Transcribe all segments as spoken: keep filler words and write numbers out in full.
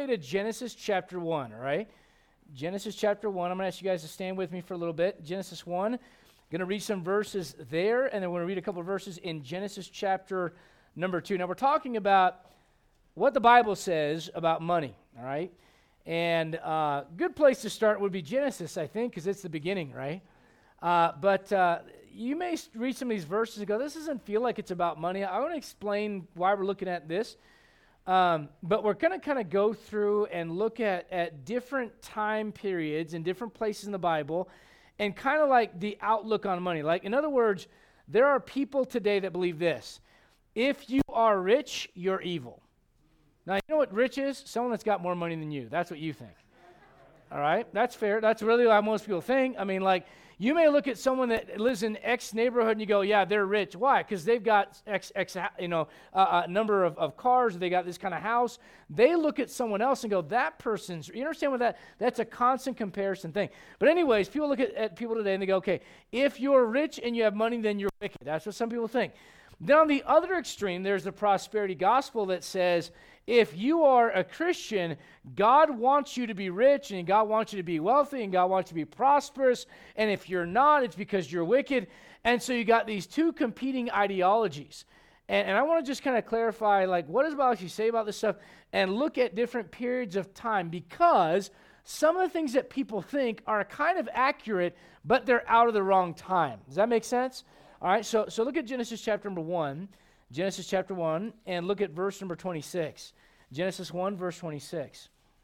to Genesis chapter one, all right? Genesis chapter one. I'm going to ask you guys to stand with me for a little bit. Genesis one. Going to read some verses there, and then we're going to read a couple of verses in Genesis chapter number two. Now, we're talking about what the Bible says about money, all right? And a uh, good place to start would be Genesis, I think, because it's the beginning, right? Uh, but uh, you may read some of these verses and go, this doesn't feel like it's about money. I want to explain why we're looking at this. Um, but we're going to kind of go through and look at, at different time periods in different places in the Bible and kind of like the outlook on money. Like, in other words, there are people today that believe this. If you are rich, you're evil. Now, you know what rich is? Someone that's got more money than you. That's what you think. All right? That's fair. That's really what most people think. I mean, like, you may look at someone that lives in X neighborhood and you go, yeah, they're rich. Why? Because they've got X, X you know, uh, a number of, of cars. They got this kind of house. They look at someone else and go, that person's, you understand what that, that's a constant comparison thing. But anyways, people look at, at people today and they go, okay, if you're rich and you have money, then you're wicked. That's what some people think. Then on the other extreme, there's the prosperity gospel that says, if you are a Christian, God wants you to be rich, and God wants you to be wealthy, and God wants you to be prosperous, and if you're not, it's because you're wicked. And so you got these two competing ideologies. And, and I want to just kind of clarify, like, what does the Bible actually say about this stuff, and look at different periods of time, because some of the things that people think are kind of accurate, but they're out of the wrong time. Does that make sense? All right, so so look at Genesis chapter number one, Genesis chapter one, and look at verse number twenty-six. Genesis one, verse twenty-six.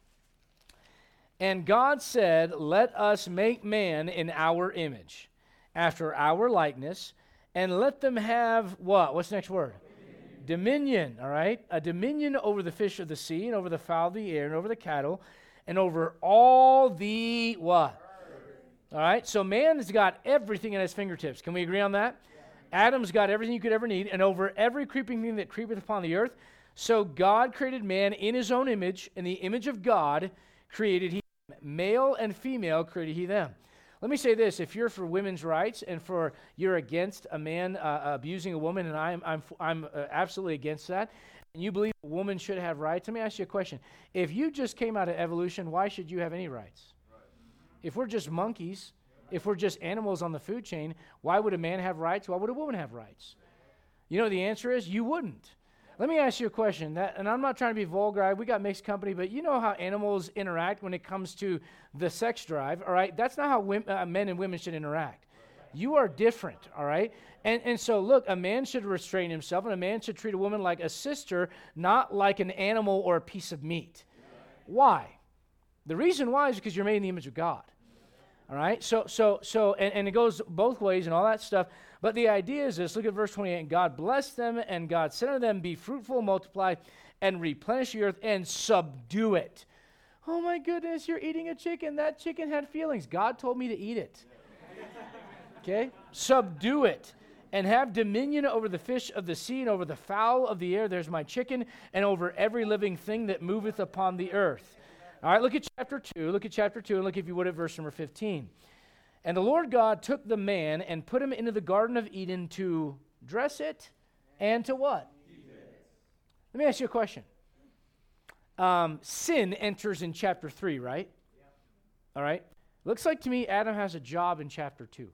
And God said, let us make man in our image, after our likeness, and let them have what? What's the next word? Dominion. Dominion, all right? A dominion over the fish of the sea, and over the fowl of the air, and over the cattle, and over all the what? All right, so man has got everything at his fingertips. Can we agree on that? Yeah. Adam's got everything you could ever need, and over every creeping thing that creepeth upon the earth. So God created man in his own image. In the image of God created he them. Male and female created he them. Let me say this. If you're for women's rights and for you're against a man uh, abusing a woman, and I'm, I'm, I'm uh, absolutely against that, and you believe a woman should have rights, let me ask you a question. If you just came out of evolution, why should you have any rights? If we're just monkeys, if we're just animals on the food chain, why would a man have rights? Why would a woman have rights? You know, the answer is you wouldn't. Let me ask you a question, that, and I'm not trying to be vulgar. We got mixed company, but you know how animals interact when it comes to the sex drive, all right? That's not how women, uh, men and women should interact. You are different, all right? And, and so, look, a man should restrain himself, and a man should treat a woman like a sister, not like an animal or a piece of meat. Why? The reason why is because you're made in the image of God. All right, so so so, and, and it goes both ways and all that stuff. But the idea is this: look at verse twenty-eight. And God blessed them, and God said unto them, "Be fruitful, multiply, and replenish the earth, and subdue it." Oh my goodness, you're eating a chicken. That chicken had feelings. God told me to eat it. Okay, subdue it, and have dominion over the fish of the sea, and over the fowl of the air. There's my chicken, and over every living thing that moveth upon the earth. All right, look at chapter two. Look at chapter two, and look, if you would, at verse number fifteen. And the Lord God took the man and put him into the Garden of Eden to dress it and to what? Let me ask you a question. Um, sin enters in chapter three, right? All right. Looks like to me Adam has a job in chapter two.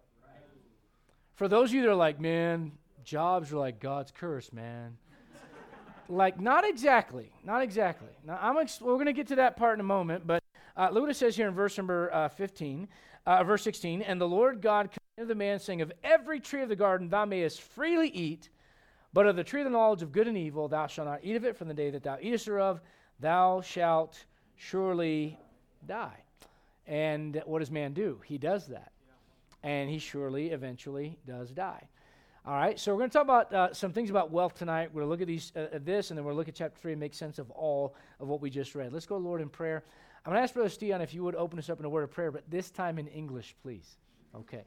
For those of you that are like, man, jobs are like God's curse, man. Like, not exactly, not exactly. Now, I'm ex- we're going to get to that part in a moment, but uh, look what it says here in verse number uh, fifteen, uh, verse sixteen. And the Lord God commanded the man, saying, of every tree of the garden thou mayest freely eat, but of the tree of the knowledge of good and evil thou shalt not eat of it. From the day that thou eatest thereof, thou shalt surely die. And what does man do? He does that. And he surely, eventually does die. All right, so we're going to talk about uh, some things about wealth tonight. We're going to look at these, uh, at this, and then we'll look at chapter three and make sense of all of what we just read. Let's go, Lord, in prayer. I'm going to ask Brother Steon if you would open us up in a word of prayer, but this time in English, please. Okay.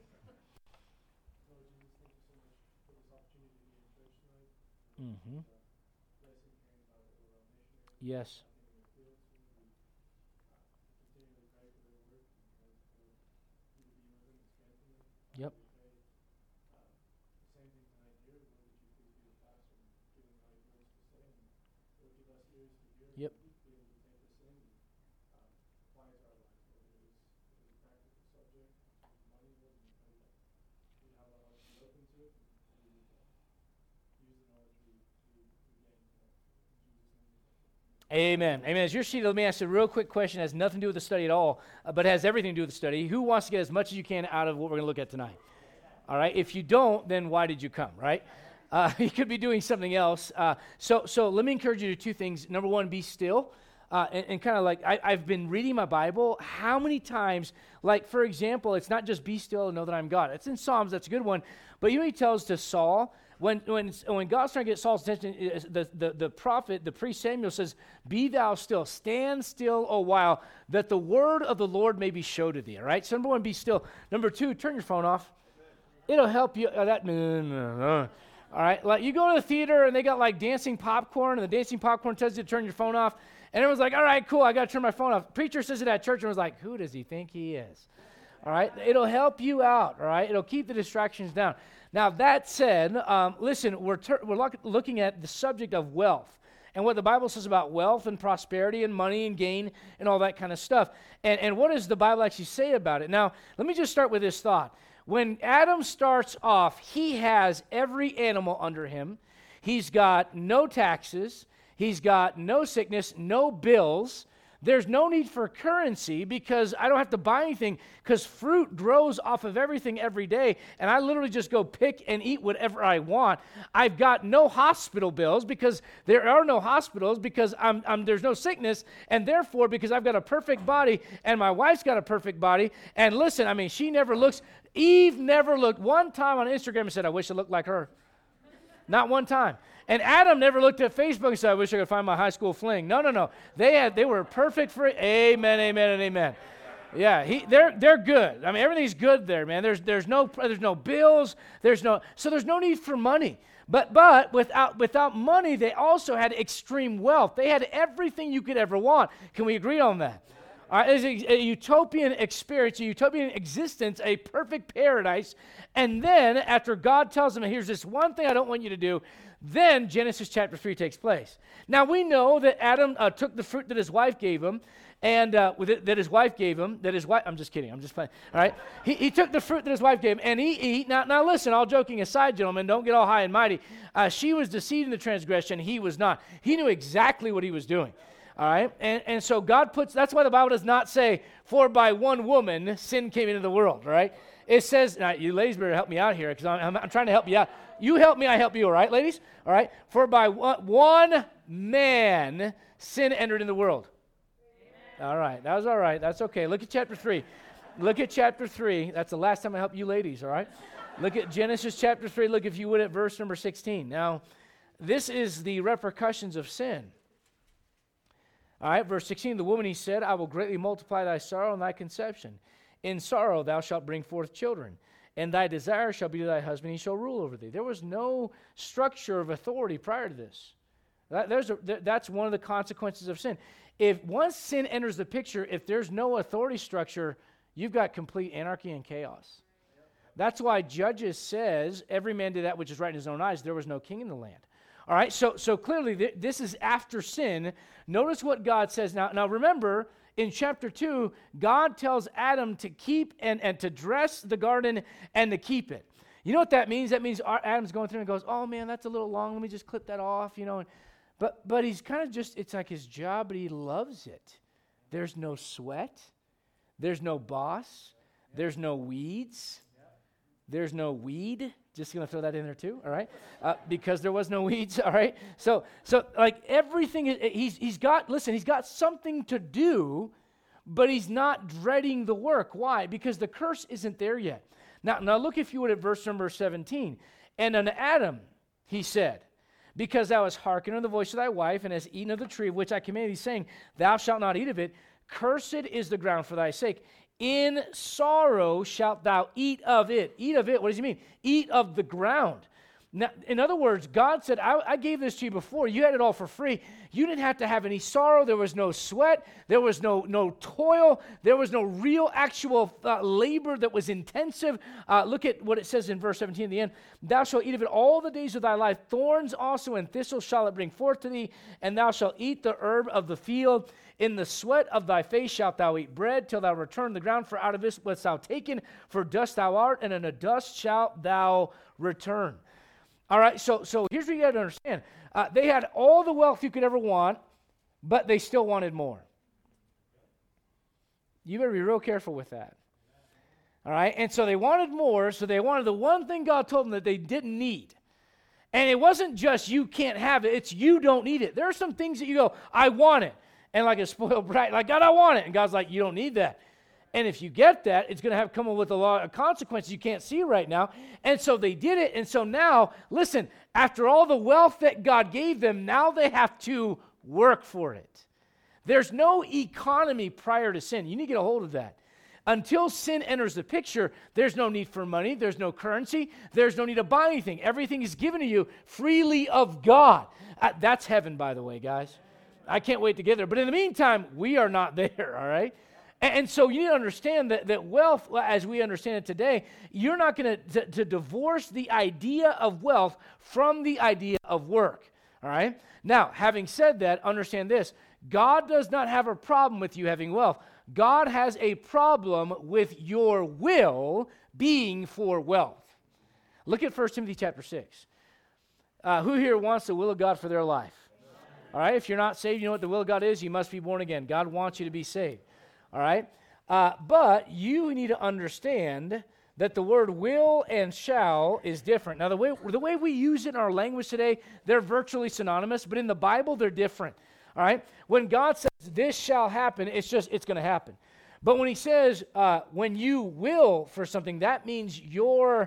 Mm-hmm. Yes. Yep. Yep. Amen. Amen. As your sheet, let me ask you a real quick question. It has nothing to do with the study at all, uh, but has everything to do with the study. Who wants to get as much as you can out of what we're going to look at tonight? All right. If you don't, then why did you come, right? Uh, you could be doing something else. Uh, so, so let me encourage you to do two things. Number one, be still. Uh, and, and kind of like, I, I've been reading my Bible. How many times, like, for example, it's not just be still and know that I'm God. It's in Psalms. That's a good one. But you know, he tells to Saul, when when when God's trying to get Saul's attention, the, the, the prophet, the priest Samuel says, be thou still, stand still a while, that the word of the Lord may be showed to thee. All right? So number one, be still. Number two, turn your phone off. It'll help you. Uh, that, no, no, no. All right? Like, you go to the theater, and they got, like, dancing popcorn, and the dancing popcorn tells you to turn your phone off. And everyone's like, all right, cool, I got to turn my phone off. Preacher says it at church, and was like, who does he think he is? All right? It'll help you out, all right? It'll keep the distractions down. Now, that said, um, listen, we're, ter- we're look- looking at the subject of wealth and what the Bible says about wealth and prosperity and money and gain and all that kind of stuff. And, and what does the Bible actually say about it? Now, let me just start with this thought. When Adam starts off, he has every animal under him. He's got no taxes. He's got no sickness, no bills. There's no need for currency because I don't have to buy anything because fruit grows off of everything every day, and I literally just go pick and eat whatever I want. I've got no hospital bills because there are no hospitals because I'm, I'm, there's no sickness, and therefore because I've got a perfect body and my wife's got a perfect body. And listen, I mean, she never looks, Eve never looked one time on Instagram and said, I wish I looked like her. Not one time. And Adam never looked at Facebook and said, I wish I could find my high school fling. No, no, no. They had, they were perfect for it. Amen, amen, and amen. Yeah, he, they're they're good. I mean, everything's good there, man. There's there's no there's no bills. There's no so there's no need for money. But but without without money, they also had extreme wealth. They had everything you could ever want. Can we agree on that? All right, it's a, a utopian experience, a utopian existence, a perfect paradise. And then after God tells them, here's this one thing I don't want you to do, then Genesis chapter three takes place. Now we know that Adam uh, took the fruit that his wife gave him, and uh, with it, that his wife gave him, that his wife, I'm just kidding, I'm just playing, all right? He, he took the fruit that his wife gave him, and he ate. Now, now listen, all joking aside, gentlemen, don't get all high and mighty. Uh, she was deceived in the transgression, he was not. He knew exactly what he was doing. All right, and, and so God puts, that's why the Bible does not say, for by one woman sin came into the world, all right? It says, now you ladies better help me out here, because I'm, I'm, I'm trying to help you out. You help me, I help you, all right, ladies? All right, for by one, one man sin entered in the world. Amen. All right, that was all right, that's okay. Look at chapter three. Look at chapter three. That's the last time I help you ladies, all right? Look at Genesis chapter three. Look, if you would, at verse number sixteen. Now, this is the repercussions of sin. All right, verse sixteen, the woman, he said, I will greatly multiply thy sorrow and thy conception. In sorrow thou shalt bring forth children, and thy desire shall be to thy husband, he shall rule over thee. There was no structure of authority prior to this. That, there's a, that's one of the consequences of sin. If once sin enters the picture, if there's no authority structure, you've got complete anarchy and chaos. That's why Judges says, every man did that which is right in his own eyes. There was no king in the land. All right, so so clearly th- this is after sin. Notice what God says. Now, now remember, in chapter two, God tells Adam to keep and, and to dress the garden and to keep it. You know what that means? That means our, Adam's going through and goes, oh man, that's a little long. Let me just clip that off, you know. And, but but he's kind of just, it's like his job, but he loves it. There's no sweat. There's no boss. There's no weeds. There's no weed. Just going to throw that in there too, all right? Uh, because there was no weeds, all right? So, so like everything, is, he's he's got, listen, he's got something to do, but he's not dreading the work. Why? Because the curse isn't there yet. Now, now look, if you would, at verse number seventeen. And unto Adam he said, because thou hast hearkened unto the voice of thy wife, and hast eaten of the tree of which I commanded thee, saying, thou shalt not eat of it, cursed is the ground for thy sake. In sorrow shalt thou eat of it. Eat of it, what does he mean? Eat of the ground. Now, in other words, God said, I, I gave this to you before. You had it all for free. You didn't have to have any sorrow. There was no sweat. There was no, no toil. There was no real actual uh, labor that was intensive. Uh, look at what it says in verse seventeen at the end. Thou shalt eat of it all the days of thy life. Thorns also and thistles shall it bring forth to thee, and thou shalt eat the herb of the field. In the sweat of thy face shalt thou eat bread till thou return the ground, for out of this wast thou taken, for dust thou art, and in the dust shalt thou return. All right, so so here's what you got to understand. Uh, they had all the wealth you could ever want, but they still wanted more. You better be real careful with that. All right? And so they wanted more, so they wanted the one thing God told them that they didn't need. And it wasn't just you can't have it, it's you don't need it. There are some things that you go, I want it. And like a spoiled brat, like, God, I want it. And God's like, you don't need that. And if you get that, it's going to have come with a lot of consequences you can't see right now. And so they did it. And so now, listen, after all the wealth that God gave them, now they have to work for it. There's no economy prior to sin. You need to get a hold of that. Until sin enters the picture, there's no need for money. There's no currency. There's no need to buy anything. Everything is given to you freely of God. Uh, that's heaven, by the way, guys. I can't wait to get there. But in the meantime, we are not there, all right? And, and so you need to understand that, that wealth, as we understand it today, you're not going to to divorce the idea of wealth from the idea of work, all right? Now, having said that, understand this. God does not have a problem with you having wealth. God has a problem with your will being for wealth. Look at First Timothy chapter six. Uh, who here wants the will of God for their life? All right, if you're not saved, you know what the will of God is? You must be born again. God wants you to be saved. All right? Uh, but you need to understand that the word will and shall is different. Now, the way, the way we use it in our language today, they're virtually synonymous, but in the Bible, they're different. All right? When God says, this shall happen, it's just, it's going to happen. But when he says, uh, when you will for something, that means your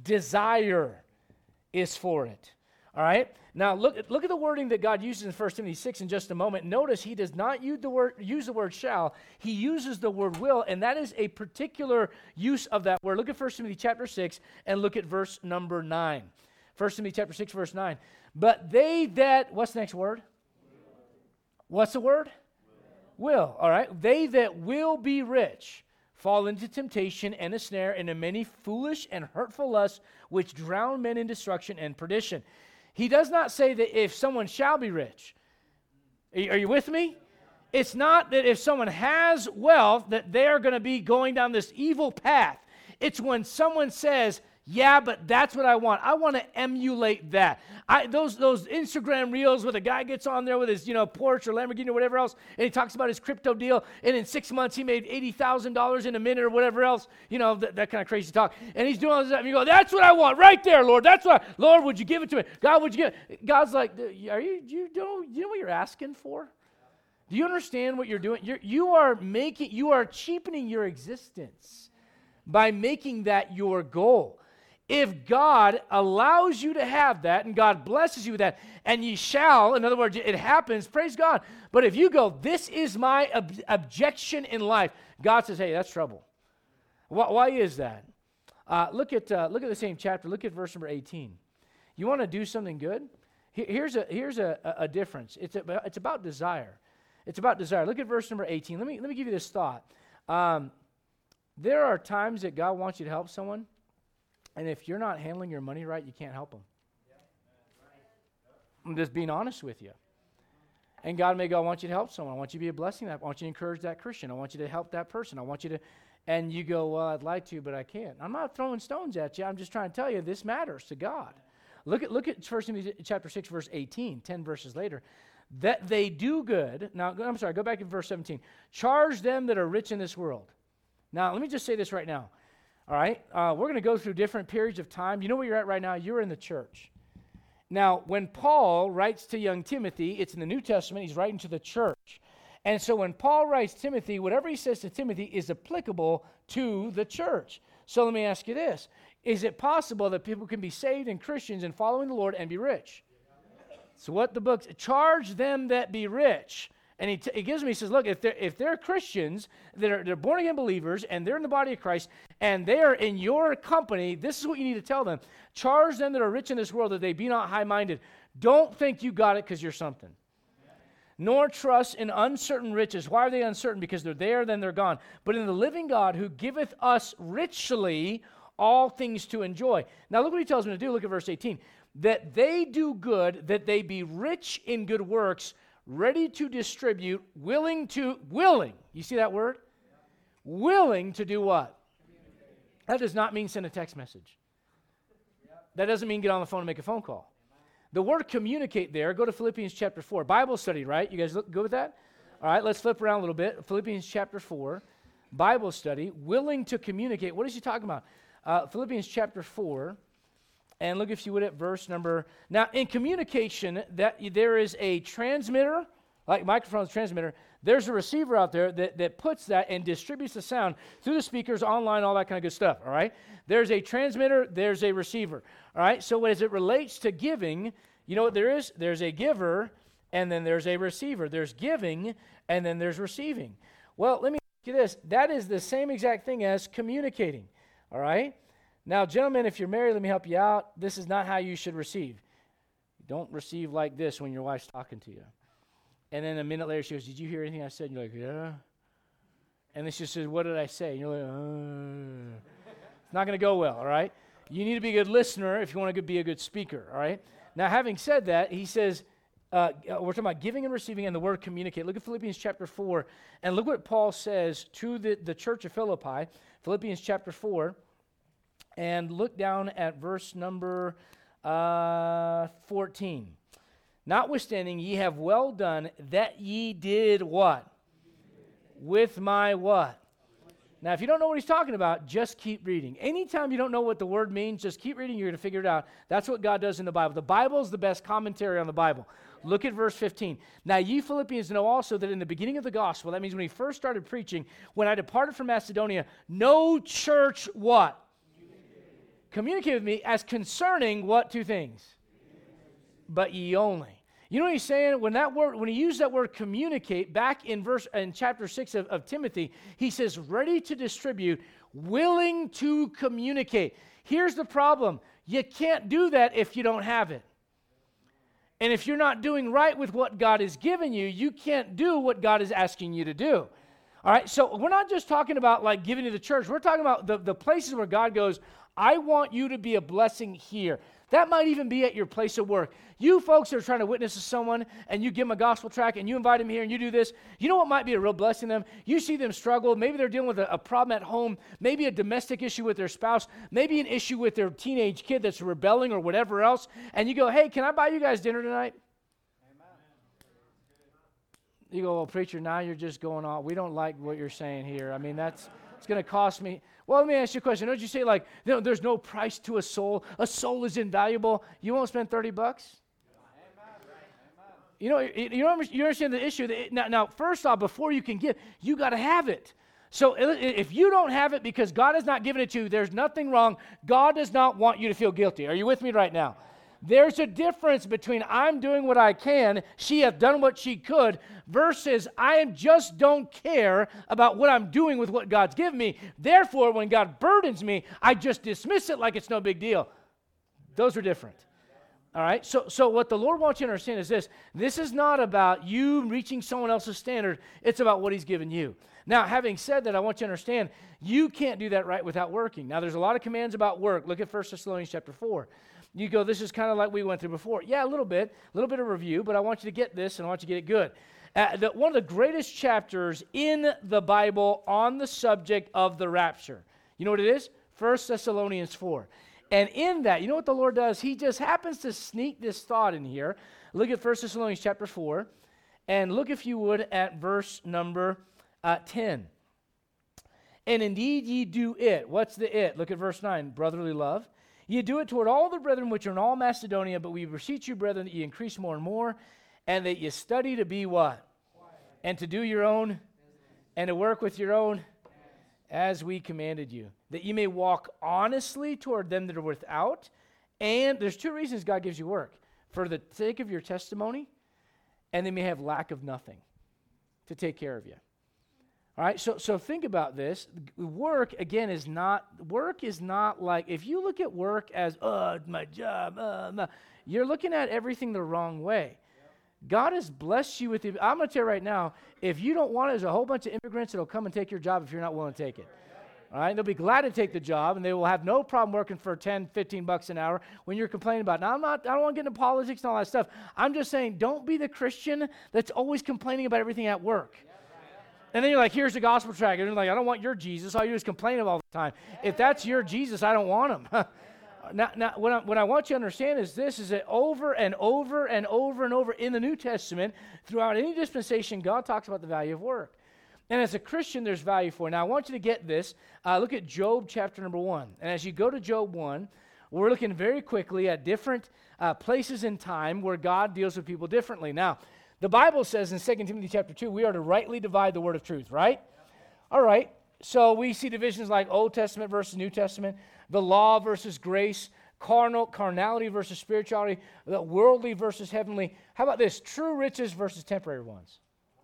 desire is for it. All right? Now, look, look at the wording that God uses in First Timothy six in just a moment. Notice he does not use the word, use the word shall. He uses the word will, and that is a particular use of that word. Look at First Timothy chapter six and look at verse number nine. First Timothy chapter six, verse nine. But they that, what's the next word? What's the word? Will. will. All right. They that will be rich fall into temptation and a snare and in many foolish and hurtful lusts which drown men in destruction and perdition. He does not say that if someone shall be rich. Are you, are you with me? It's not that if someone has wealth that they're going to be going down this evil path. It's when someone says, yeah, but that's what I want. I want to emulate that. I, those those Instagram reels where the guy gets on there with his, you know, Porsche or Lamborghini or whatever else, and he talks about his crypto deal, and in six months he made eighty thousand dollars in a minute or whatever else, you know, that, that kind of crazy talk. And he's doing all this stuff, and you go, that's what I want right there, Lord. That's what, I, Lord, would you give it to me? God, would you give it? God's like, are you, you, know, you know what you're asking for? Do you understand what you're doing? You're, you are making, you are cheapening your existence by making that your goal. If God allows you to have that and God blesses you with that, and ye shall, in other words, it happens, praise God. But if you go, this is my ob- objection in life, God says, hey, that's trouble. Why, why is that? Uh, look at uh, look at the same chapter. Look at verse number eighteen. You want to do something good? Here's a here's a, a difference. It's about, it's about desire. It's about desire. Look at verse number eighteen. Let me let me give you this thought. Um, there are times that God wants you to help someone. And if you're not handling your money right, you can't help them. I'm just being honest with you. And God may go, I want you to help someone. I want you to be a blessing. I want you to encourage that Christian. I want you to help that person. I want you to, and you go, well, I'd like to, but I can't. I'm not throwing stones at you. I'm just trying to tell you this matters to God. Look at look at First Timothy chapter six, verse eighteen, ten verses later. That they do good. Now, I'm sorry, go back to verse seventeen. Charge them that are rich in this world. Now, let me just say this right now. All right, uh, we're going to go through different periods of time. You know where you're at right now? You're in the church. Now, when Paul writes to young Timothy, it's in the New Testament, he's writing to the church. And so when Paul writes Timothy, whatever he says to Timothy is applicable to the church. So let me ask you this. Is it possible that people can be saved and Christians and following the Lord and be rich? So what the book, charge them that be rich. And he, t- he gives me, he says, look, if they're, if they're Christians, that are, they're born-again believers, and they're in the body of Christ, and they are in your company, this is what you need to tell them. Charge them that are rich in this world that they be not high-minded. Don't think you got it because you're something. Nor trust in uncertain riches. Why are they uncertain? Because they're there, then they're gone. But in the living God who giveth us richly all things to enjoy. Now look what he tells them to do. Look at verse eighteen. That they do good, that they be rich in good works, ready to distribute, willing to, willing, you see that word? Yeah. Willing to do what? That does not mean send a text message. That doesn't mean get on the phone and make a phone call. The word communicate there, go to Philippians chapter four. Bible study, right? You guys look good with that? All right, let's flip around a little bit. Philippians chapter four, Bible study, willing to communicate. What is he talking about? Uh, Philippians chapter four, and look if you would at verse number. Now, in communication, that there is a transmitter, like microphone's transmitter. There's a receiver out there that, that puts that and distributes the sound through the speakers, online, all that kind of good stuff, all right? There's a transmitter, there's a receiver, all right? So as it relates to giving, you know what there is? There's a giver, and then there's a receiver. There's giving, and then there's receiving. Well, let me ask you this. That is the same exact thing as communicating, all right? Now, gentlemen, if you're married, let me help you out. This is not how you should receive. Don't receive like this when your wife's talking to you. And then a minute later, she goes, did you hear anything I said? And you're like, yeah. And then she says, what did I say? And you're like, uh. It's not going to go well, all right? You need to be a good listener if you want to be a good speaker, all right? Now, having said that, he says, uh, we're talking about giving and receiving and the word communicate. Look at Philippians chapter four, and look what Paul says to the, the church of Philippi, Philippians chapter four, and look down at verse number uh, fourteen. Notwithstanding, ye have well done that ye did what? With my what? Now, if you don't know what he's talking about, just keep reading. Anytime you don't know what the word means, just keep reading. You're going to figure it out. That's what God does in the Bible. The Bible is the best commentary on the Bible. Look at verse fifteen. Now, ye Philippians know also that in the beginning of the gospel, that means when he first started preaching, when I departed from Macedonia, no church what? Communicate with me as concerning what two things? But ye only. You know what he's saying? When that word, when he used that word communicate back in verse in chapter six of, of Timothy, he says, ready to distribute, willing to communicate. Here's the problem. You can't do that if you don't have it. And if you're not doing right with what God has given you, you can't do what God is asking you to do. All right, so we're not just talking about like giving to the church. We're talking about the, the places where God goes, I want you to be a blessing here. That might even be at your place of work. You folks that are trying to witness to someone and you give them a gospel tract and you invite them here and you do this, you know what might be a real blessing to them? You see them struggle. Maybe they're dealing with a, a problem at home, maybe a domestic issue with their spouse, maybe an issue with their teenage kid that's rebelling or whatever else, and you go, hey, can I buy you guys dinner tonight? Amen. You go, well, preacher, now you're just going on. We don't like what you're saying here. I mean, that's it's going to cost me. Well, let me ask you a question. Don't you say like, you know, there's no price to a soul. A soul is invaluable. You won't spend thirty bucks? You know, you, you understand the issue. That it, now, now, first off, before you can give, you got to have it. So if you don't have it because God has not given it to you, there's nothing wrong. God does not want you to feel guilty. Are you with me right now? There's a difference between I'm doing what I can, she hath done what she could, versus I just don't care about what I'm doing with what God's given me. Therefore, when God burdens me, I just dismiss it like it's no big deal. Those are different. All right? So, so what the Lord wants you to understand is this. This is not about you reaching someone else's standard. It's about what he's given you. Now, having said that, I want you to understand, you can't do that right without working. Now, there's a lot of commands about work. Look at First Thessalonians chapter four. You go, this is kind of like we went through before. Yeah, a little bit, a little bit of review, but I want you to get this and I want you to get it good. Uh, the, one of the greatest chapters in the Bible on the subject of the rapture. You know what it is? First Thessalonians four. And in that, you know what the Lord does? He just happens to sneak this thought in here. Look at First Thessalonians chapter four, and look, if you would, at verse number uh, ten. And indeed ye do it. What's the it? Look at verse nine, brotherly love. Ye do it toward all the brethren which are in all Macedonia, but we beseech you, brethren, that ye increase more and more, and that ye study to be what? Quiet. And to do your own, business. And to work with your own, yes. As we commanded you, that ye may walk honestly toward them that are without. And there's two reasons God gives you work. For the sake of your testimony, and they may have lack of nothing to take care of you. All right, so so think about this. Work, again, is not, work is not like, if you look at work as, oh, my job, uh, no, you're looking at everything the wrong way. Yep. God has blessed you with, the, I'm going to tell you right now, if you don't want it, there's a whole bunch of immigrants that will come and take your job if you're not willing to take it. All right, they'll be glad to take the job, and they will have no problem working for ten, fifteen bucks an hour when you're complaining about it. Now, I'm not, I don't want to get into politics and all that stuff. I'm just saying, don't be the Christian that's always complaining about everything at work. Yep. And then you're like, here's the gospel tract. And you're like, I don't want your Jesus. All you do is complain all the time. If that's your Jesus, I don't want him. Now, now what, I, what I want you to understand is this, is that over and over and over and over in the New Testament, throughout any dispensation, God talks about the value of work. And as a Christian, there's value for it. Now, I want you to get this. Uh, look at Job chapter number one. And as you go to Job one, we're looking very quickly at different uh, places in time where God deals with people differently. Now, the Bible says in Second Timothy chapter two, we are to rightly divide the word of truth, right? All right. So we see divisions like Old Testament versus New Testament, the law versus grace, carnal carnality versus spirituality, the worldly versus heavenly. How about this? True riches versus temporary ones.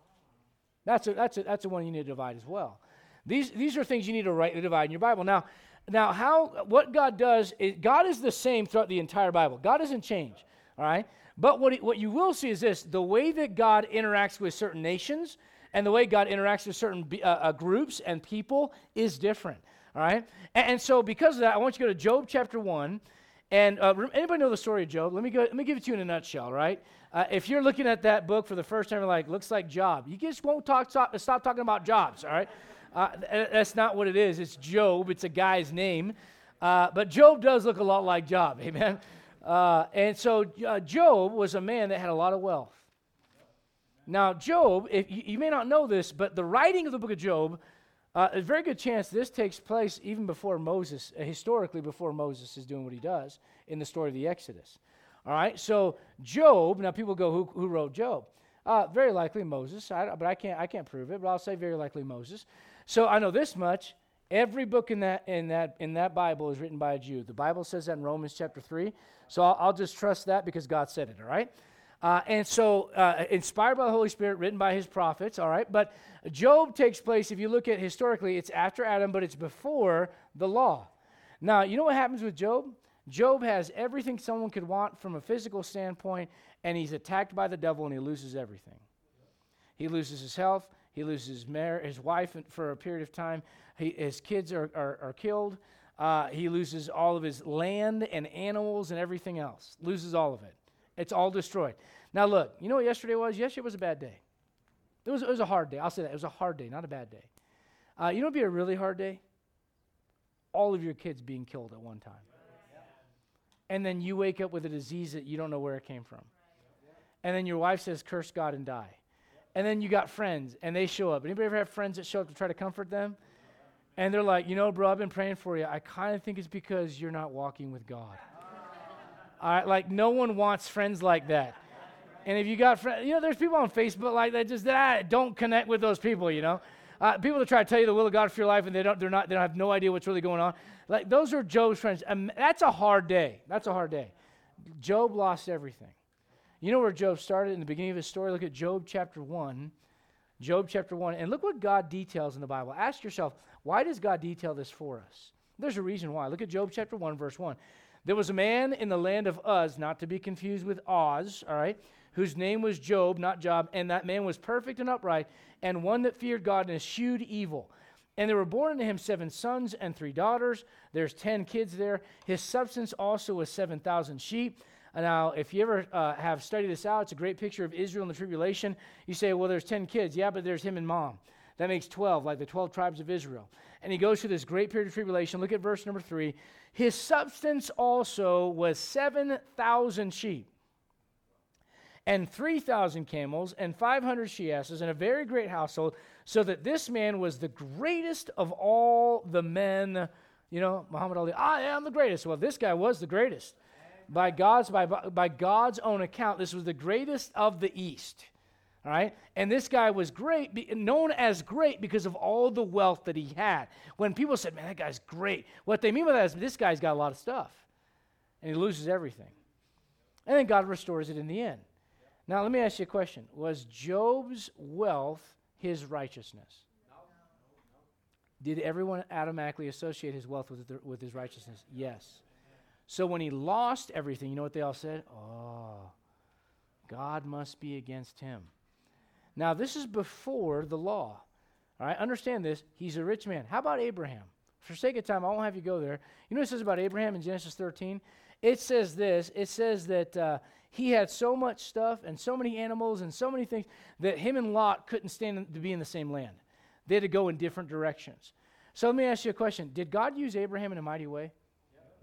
That's a, that's a, that's a one you need to divide as well. These these are things you need to rightly divide in your Bible. Now, now how what God does is God is the same throughout the entire Bible. God doesn't change, all right? But what he, what you will see is this: the way that God interacts with certain nations and the way God interacts with certain uh, uh, groups and people is different, all right? And, and so because of that, I want you to go to Job chapter one. And uh, anybody know the story of Job? Let me go. Let me give it to you in a nutshell, right? Uh, if you're looking at that book for the first time, you're like, looks like Job. You just won't talk. Stop, stop talking about jobs, all right? Uh, that's not what it is. It's Job. It's a guy's name. Uh, but Job does look a lot like Job, amen? Uh, and so uh, Job was a man that had a lot of wealth. Now, Job, if you, you may not know this, but the writing of the book of Job, uh, a very good chance this takes place even before Moses, uh, historically before Moses is doing what he does in the story of the Exodus. All right, so Job, now people go, who, who wrote Job? Uh, very likely Moses, I, but I can't I can't prove it, but I'll say very likely Moses. So I know this much, every book in that in that in that Bible is written by a Jew. The Bible says that in Romans chapter three, so I'll, I'll just trust that because God said it, all right? Uh, and so uh, inspired by the Holy Spirit, written by his prophets, all right? But Job takes place, if you look at historically, it's after Adam, but it's before the law. Now, you know what happens with Job? Job has everything someone could want from a physical standpoint, and he's attacked by the devil, and he loses everything. He loses his health. He loses his, mar- his wife for a period of time. He, his kids are, are, are killed. Uh, he loses all of his land and animals and everything else. Loses all of it. It's all destroyed. Now, look, you know what yesterday was? Yesterday was a bad day. It was, it was a hard day. I'll say that. It was a hard day, not a bad day. Uh, you know what would be a really hard day? All of your kids being killed at one time. And then you wake up with a disease that you don't know where it came from. And then your wife says, curse God and die. And then you got friends, and they show up. Anybody ever have friends that show up to try to comfort them? And they're like, you know, bro, I've been praying for you. I kind of think it's because you're not walking with God. All right, like no one wants friends like that. And if you got friends, you know, there's people on Facebook like that just ah, don't connect with those people, you know. Uh, people that try to tell you the will of God for your life and they don't, they're not, they don't have no idea what's really going on. Like those are Job's friends. Um, that's a hard day. That's a hard day. Job lost everything. You know where Job started in the beginning of his story? Look at Job chapter one. Job chapter one. And look what God details in the Bible. Ask yourself, why does God detail this for us? There's a reason why. Look at Job chapter one, verse one. There was a man in the land of Uz, not to be confused with Oz, all right, whose name was Job, not Job, and that man was perfect and upright, and one that feared God and eschewed evil. And there were born unto him seven sons and three daughters. There's ten kids there. His substance also was seven thousand sheep. Now, if you ever uh, have studied this out, it's a great picture of Israel in the tribulation. You say, well, there's ten kids. Yeah, but there's him and mom. That makes twelve, like the twelve tribes of Israel. And he goes through this great period of tribulation. Look at verse number three. His substance also was seven thousand sheep, and three thousand camels, and five hundred she-asses, and a very great household, so that this man was the greatest of all the men. You know, Muhammad Ali, I am the greatest. Well, this guy was the greatest. By God's, by, by God's own account, this was the greatest of the East. All right? And this guy was great, be, known as great because of all the wealth that he had. When people said, man, that guy's great, what they mean by that is this guy's got a lot of stuff. And he loses everything. And then God restores it in the end. Now, let me ask you a question. Was Job's wealth his righteousness? Did everyone automatically associate his wealth with, the, with his righteousness? Yes. So when he lost everything, you know what they all said? Oh, God must be against him. Now, this is before the law. All right, understand this. He's a rich man. How about Abraham? For sake of time, I won't have you go there. You know what it says about Abraham in Genesis thirteen? It says this. It says that uh, he had so much stuff and so many animals and so many things that him and Lot couldn't stand to be in the same land. They had to go in different directions. So let me ask you a question. Did God use Abraham in a mighty way?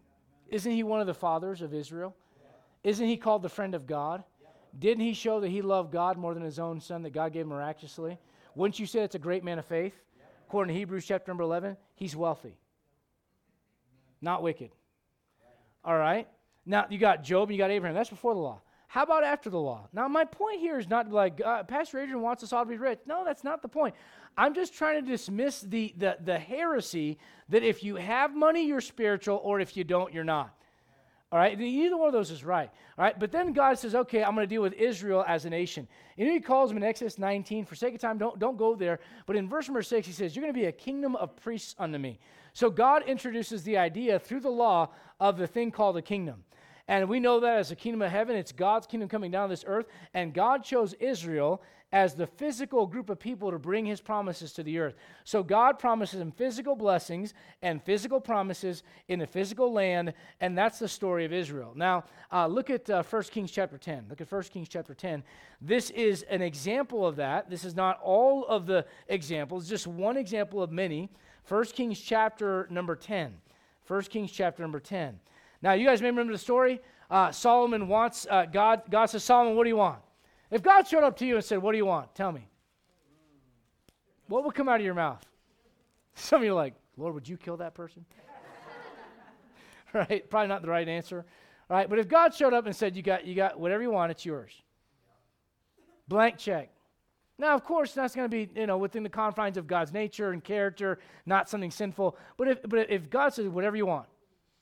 Isn't he one of the fathers of Israel? Isn't he called the friend of God? Didn't he show that he loved God more than his own son that God gave him miraculously? Wouldn't you say it's a great man of faith? According to Hebrews chapter number eleven, he's wealthy, not wicked. All right? Now, you got Job and you got Abraham. That's before the law. How about after the law? Now, my point here is not like, uh, Pastor Adrian wants us all to be rich. No, that's not the point. I'm just trying to dismiss the, the, the heresy that if you have money, you're spiritual, or if you don't, you're not. All right? Either one of those is right. All right? But then God says, okay, I'm going to deal with Israel as a nation. And he calls them in Exodus nineteen. For sake of time, don't, don't go there. But in verse number six, he says, you're going to be a kingdom of priests unto me. So God introduces the idea through the law of the thing called a kingdom. And we know that as the kingdom of heaven, it's God's kingdom coming down to this earth. And God chose Israel as the physical group of people to bring his promises to the earth. So God promises them physical blessings and physical promises in the physical land, and that's the story of Israel. Now, uh, look at uh, First Kings chapter ten. Look at First Kings chapter ten. This is an example of that. This is not all of the examples, just one example of many. First Kings chapter number ten. First Kings chapter number ten. Now, you guys may remember the story. Uh, Solomon wants, uh, God, God says, Solomon, what do you want? If God showed up to you and said, what do you want? Tell me. What would come out of your mouth? Some of you are like, Lord, would you kill that person? Right? Probably not the right answer. All right? But if God showed up and said, you got, you got whatever you want, it's yours. Blank check. Now, of course, that's going to be, you know, within the confines of God's nature and character, not something sinful. But if, but if God says, whatever you want,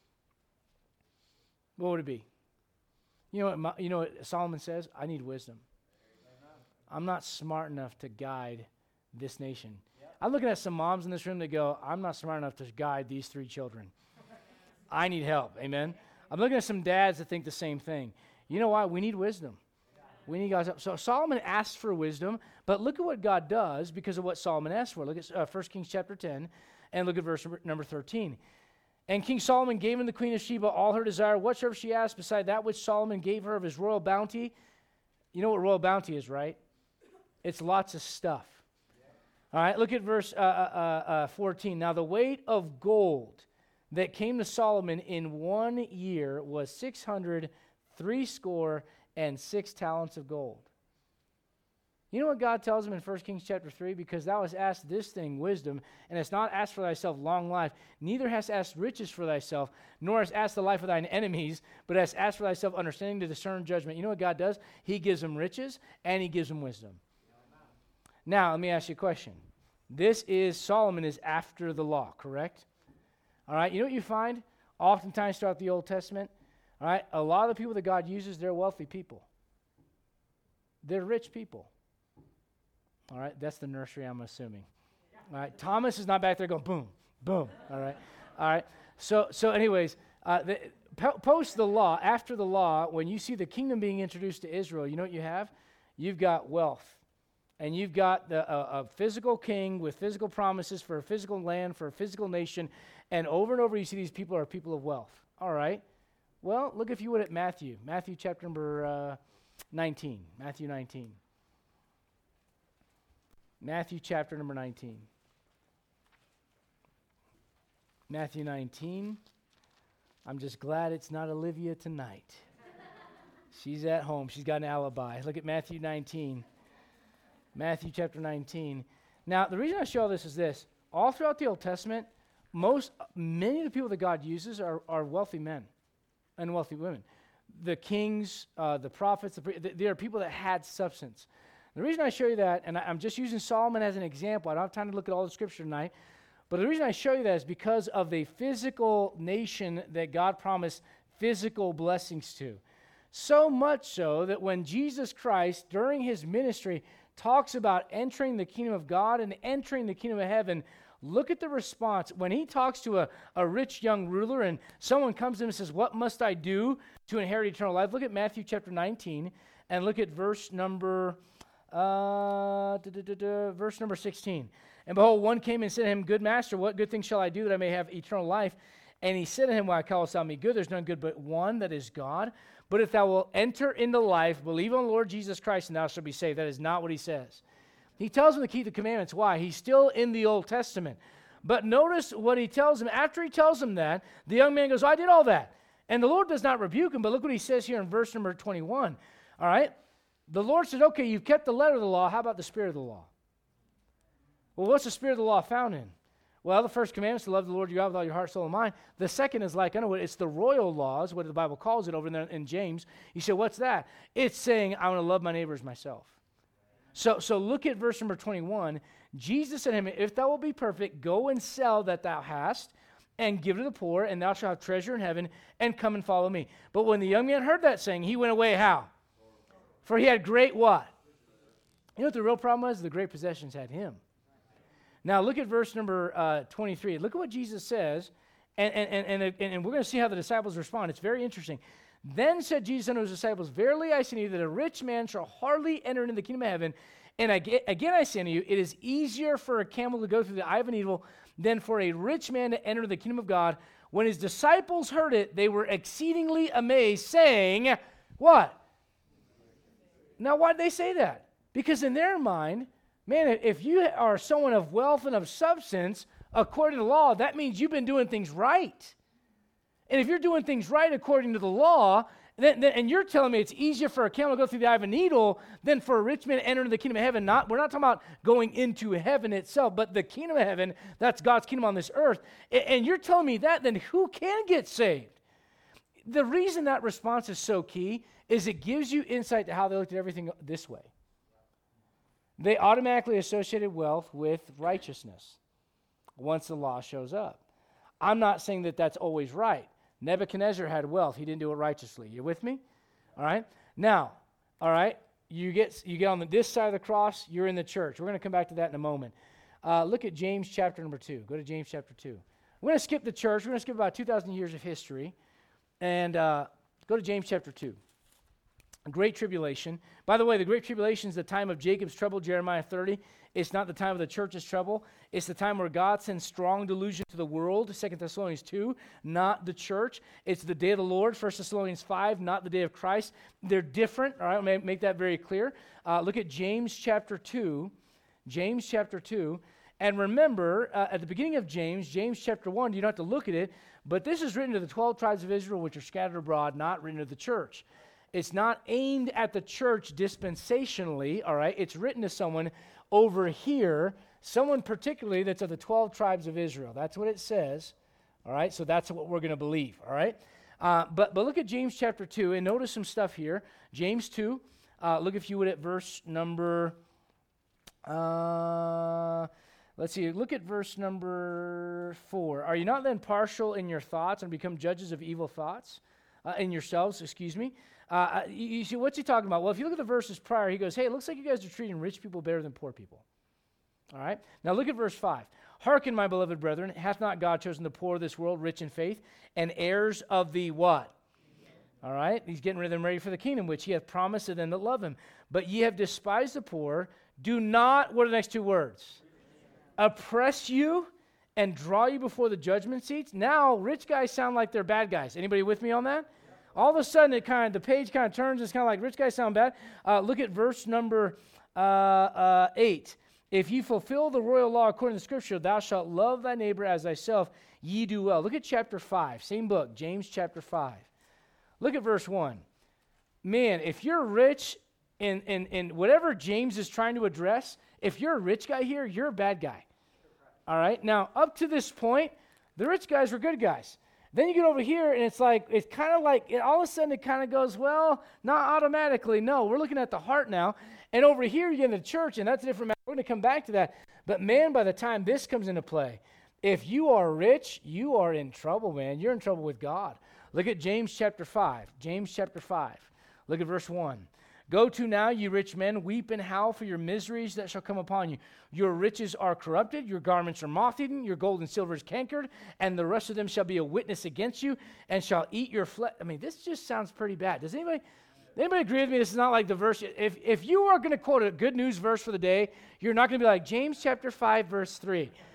what would it be? You know what, you know what Solomon says? I need wisdom. I'm not smart enough to guide this nation. Yep. I'm looking at some moms in this room that go, I'm not smart enough to guide these three children. I need help. Amen? I'm looking at some dads that think the same thing. You know why? We need wisdom. We need God's help. So Solomon asks for wisdom, but look at what God does because of what Solomon asked for. Look at uh, First Kings chapter ten, and look at verse number thirteen. And King Solomon gave him the queen of Sheba all her desire, whatsoever she asked, beside that which Solomon gave her of his royal bounty. You know what royal bounty is, right? It's lots of stuff. All right, look at verse uh, uh, uh, fourteen. Now the weight of gold that came to Solomon in one year was six hundred threescore and six talents of gold. You know what God tells him in First Kings chapter three? Because thou hast asked this thing, wisdom, and hast not asked for thyself long life, neither hast asked riches for thyself, nor hast asked the life of thine enemies, but hast asked for thyself understanding to discern judgment. You know what God does? He gives him riches, and he gives him wisdom. Now, let me ask you a question. This is, Solomon is after the law, correct? All right, you know what you find oftentimes throughout the Old Testament? All right, a lot of the people that God uses, they're wealthy people. They're rich people. All right, that's the nursery, I'm assuming. All right, Thomas is not back there going boom, boom. All right, all right. So, so, anyways, uh, the, po- post the law, after the law, when you see the kingdom being introduced to Israel, you know what you have? You've got wealth, and you've got the, uh, a physical king with physical promises for a physical land, for a physical nation, and over and over you see these people are people of wealth. All right. Well, look if you would at Matthew, Matthew chapter number uh, nineteen, Matthew nineteen. Matthew chapter number nineteen. Matthew nineteen. I'm just glad it's not Olivia tonight. She's at home. She's got an alibi. Look at Matthew nineteen. Matthew chapter nineteen. Now, the reason I show all this is this. All throughout the Old Testament, most, many of the people that God uses are, are wealthy men and wealthy women. The kings, uh, the prophets, the, they are people that had substance. The reason I show you that, and I, I'm just using Solomon as an example, I don't have time to look at all the scripture tonight, but the reason I show you that is because of the physical nation that God promised physical blessings to. So much so that when Jesus Christ, during his ministry, talks about entering the kingdom of God and entering the kingdom of heaven, look at the response. When he talks to a, a rich young ruler and someone comes to him and says, what must I do to inherit eternal life? Look at Matthew chapter nineteen and look at verse number... Uh, da, da, da, da, verse number sixteen. And behold, one came and said to him, good master, what good thing shall I do that I may have eternal life? And he said to him, why callest thou me good? There's none good but one, that is God. But if thou wilt enter into life, believe on the Lord Jesus Christ, and thou shalt be saved. That is not what he says. He tells him to keep the commandments. Why? He's still in the Old Testament. But notice what he tells him. After he tells him that, the young man goes, oh, I did all that. And the Lord does not rebuke him, but look what he says here in verse number twenty-one. All right? The Lord said, okay, you've kept the letter of the law. How about the spirit of the law? Well, what's the spirit of the law found in? Well, the first commandment is to love the Lord your God with all your heart, soul, and mind. The second is like, I know what, it's the royal laws, what the Bible calls it over there in James. You say, what's that? It's saying, I want to love my neighbor as myself. So, so look at verse number twenty-one. Jesus said to him, if thou wilt be perfect, go and sell that thou hast, and give to the poor, and thou shalt have treasure in heaven, and come and follow me. But when the young man heard that saying, he went away how? For he had great what? You know what the real problem was? The great possessions had him. Now look at verse number uh, twenty-three. Look at what Jesus says, and, and, and, and, and we're going to see how the disciples respond. It's very interesting. Then said Jesus unto his disciples, verily I say unto you that a rich man shall hardly enter into the kingdom of heaven. And again, again I say unto you, it is easier for a camel to go through the eye of a needle than for a rich man to enter the kingdom of God. When his disciples heard it, they were exceedingly amazed, saying, what? Now, why did they say that? Because in their mind, man, if you are someone of wealth and of substance, according to the law, that means you've been doing things right. And if you're doing things right according to the law, then, then, and you're telling me it's easier for a camel to go through the eye of a needle than for a rich man to enter into the kingdom of heaven. Not, we're not talking about going into heaven itself, but the kingdom of heaven, that's God's kingdom on this earth. And, and you're telling me that, then who can get saved? The reason that response is so key is it gives you insight to how they looked at everything this way. They automatically associated wealth with righteousness once the law shows up. I'm not saying that that's always right. Nebuchadnezzar had wealth. He didn't do it righteously. You with me? All right? Now, all right, you get you get on the, this side of the cross, you're in the church. We're going to come back to that in a moment. Uh, look at James chapter number two. Go to James chapter two. We're going to skip the church. We're going to skip about two thousand years of history. And uh, go to James chapter two. Great tribulation. By the way, the Great Tribulation is the time of Jacob's trouble, Jeremiah thirty. It's not the time of the church's trouble. It's the time where God sends strong delusion to the world, Second Thessalonians two, not the church. It's the day of the Lord, First Thessalonians five, not the day of Christ. They're different, all right? I'll make that very clear. Uh, look at James chapter two. James chapter two. And remember, uh, at the beginning of James, James chapter one, you don't have to look at it, but this is written to the twelve tribes of Israel, which are scattered abroad, not written to the church. It's not aimed at the church dispensationally, all right? It's written to someone over here, someone particularly that's of the twelve tribes of Israel. That's what it says, all right? So that's what we're going to believe, all right? Uh, but, but look at James chapter two, and notice some stuff here. James two, uh, look if you would at verse number, uh, let's see, look at verse number four. Are you not then partial in your thoughts and become judges of evil thoughts? Uh, in yourselves, excuse me. Uh, you, you see, what's he talking about? Well, if you look at the verses prior, he goes, hey, it looks like you guys are treating rich people better than poor people. All right? Now look at verse five. Hearken, my beloved brethren, hath not God chosen the poor of this world, rich in faith, and heirs of the what? All right? He's getting rid of them ready for the kingdom, which he hath promised to them that love him. But ye have despised the poor. Do not, what are the next two words? Oppress you and draw you before the judgment seats. Now, rich guys sound like they're bad guys. Anybody with me on that? All of a sudden, it kind of the page kind of turns. It's kind of like rich guys sound bad. Uh, look at verse number uh, uh, eight. If you fulfill the royal law according to Scripture, thou shalt love thy neighbor as thyself. Ye do well. Look at chapter five, same book, James chapter five. Look at verse one. Man, if you're rich in in in whatever James is trying to address, if you're a rich guy here, you're a bad guy. All right. Now, up to this point, the rich guys were good guys. Then you get over here, and it's like, it's kind of like, it, all of a sudden it kind of goes, well, not automatically. No, we're looking at the heart now. And over here, you get in the church, and that's a different matter. We're going to come back to that. But man, by the time this comes into play, if you are rich, you are in trouble, man. You're in trouble with God. Look at James chapter five. James chapter five. Look at verse one. Go to now, ye rich men, weep and howl for your miseries that shall come upon you. Your riches are corrupted, your garments are moth-eaten, your gold and silver is cankered, and the rest of them shall be a witness against you, and shall eat your flesh. I mean, this just sounds pretty bad. Does anybody, anybody agree with me? This is not like the verse. If, if you are going to quote a good news verse for the day, you're not going to be like James chapter five, verse three.